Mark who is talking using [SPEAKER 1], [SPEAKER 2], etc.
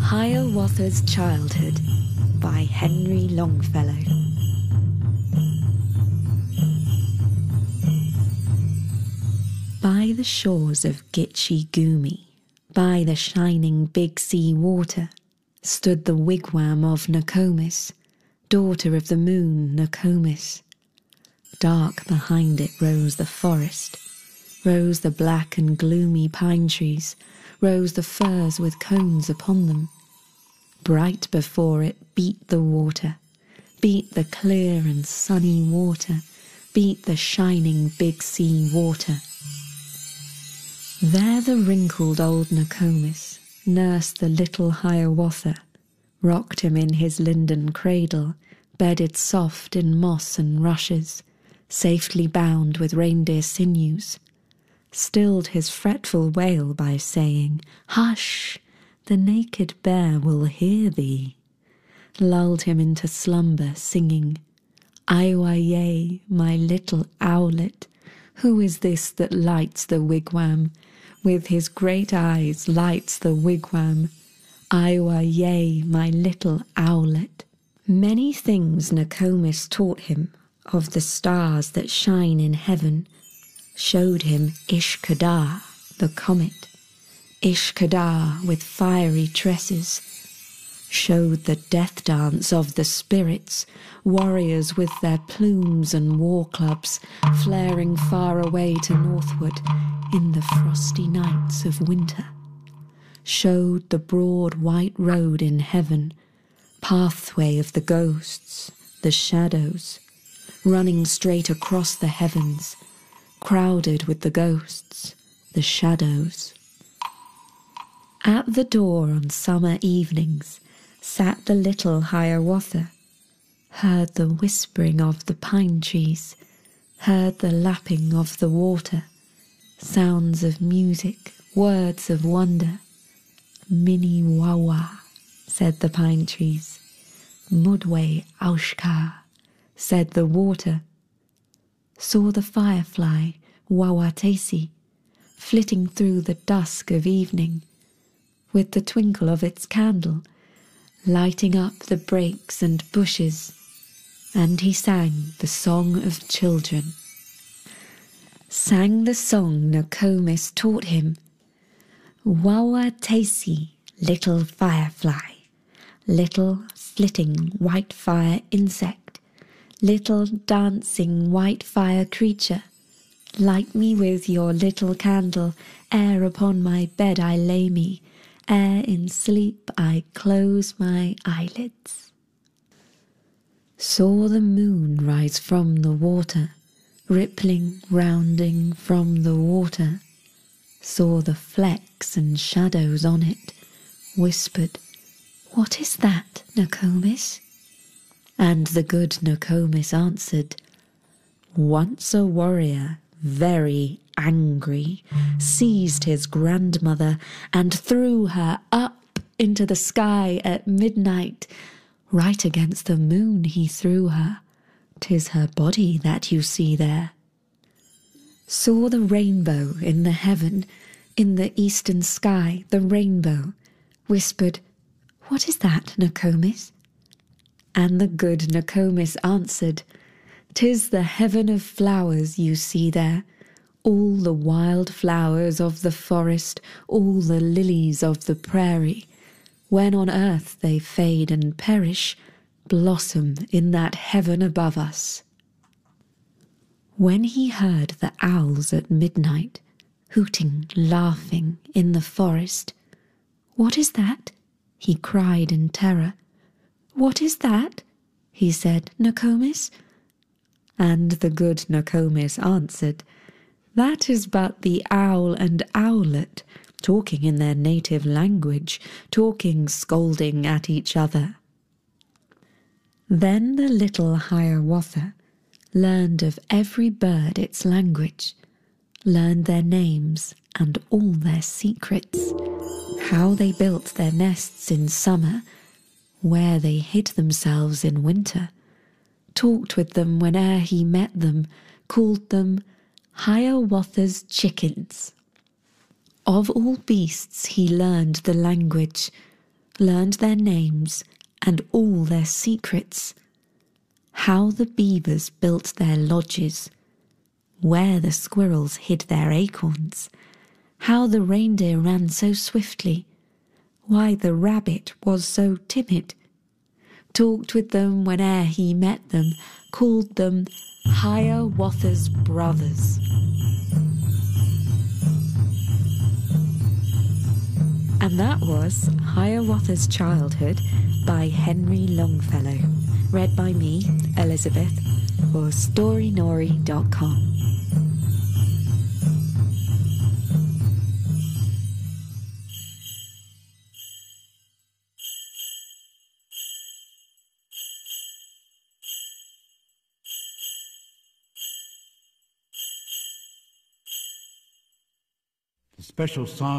[SPEAKER 1] Hiawatha's Childhood by Henry Longfellow. By the shores of Gitche Gumee, by the shining Big Sea water, stood the wigwam of Nokomis, daughter of the moon Nokomis. Dark behind it rose the forest, rose the black and gloomy pine trees, rose the firs with cones upon them. Bright before it beat the water, beat the clear and sunny water, beat the shining Big Sea water. There the wrinkled old Nokomis nursed the little Hiawatha, rocked him in his linden cradle, bedded soft in moss and rushes, safely bound with reindeer sinews, stilled his fretful wail by saying, "Hush, the naked bear will hear thee," lulled him into slumber singing, "Aiwaye, my little owlet, who is this that lights the wigwam? With his great eyes lights the wigwam. Aiwaye, my little owlet." Many things Nokomis taught him of the stars that shine in heaven, showed him Ishkadar, the comet, Ishkadar with fiery tresses, showed the death dance of the spirits, warriors with their plumes and war clubs, flaring far away to northward in the frosty nights of winter, showed the broad white road in heaven, pathway of the ghosts, the shadows, running straight across the heavens, crowded with the ghosts, the shadows. At the door on summer evenings sat the little Hiawatha, heard the whispering of the pine trees, heard the lapping of the water, sounds of music, words of wonder. "Mini wawa," said the pine trees. "Mudwe aushka," said the water. Saw the firefly, Wawatesi, flitting through the dusk of evening, with the twinkle of its candle, lighting up the brakes and bushes, and he sang the song of children. Sang the song Nokomis taught him. Wawatesi, little firefly, little flitting white fire insect, little dancing white fire creature, light me with your little candle, ere upon my bed I lay me, ere in sleep I close my eyelids. Saw the moon rise from the water, rippling, rounding from the water, saw the flecks and shadows on it, whispered, "What is that, Nokomis?" And the good Nokomis answered, "Once a warrior, very angry, seized his grandmother and threw her up into the sky at midnight. Right against the moon he threw her. 'Tis her body that you see there." Saw the rainbow in the heaven, in the eastern sky, the rainbow, whispered, "What is that, Nokomis?" And the good Nokomis answered, "'Tis the heaven of flowers you see there, all the wild flowers of the forest, all the lilies of the prairie. When on earth they fade and perish, blossom in that heaven above us." When he heard the owls at midnight, hooting, laughing in the forest, "What is that?" he cried in terror. "What is that?" he said, "Nokomis?" And the good Nokomis answered, "That is but the owl and owlet, talking in their native language, talking, scolding at each other." Then the little Hiawatha learned of every bird its language, learned their names and all their secrets, how they built their nests in summer, where they hid themselves in winter, talked with them whene'er he met them, called them Hiawatha's chickens. Of all beasts he learned the language, learned their names and all their secrets, how the beavers built their lodges, where the squirrels hid their acorns, how the reindeer ran so swiftly, why the rabbit was so timid, talked with them whene'er he met them, called them Hiawatha's brothers. And that was Hiawatha's Childhood by Henry Longfellow, read by me, Elizabeth, for storynori.com.
[SPEAKER 2] The special song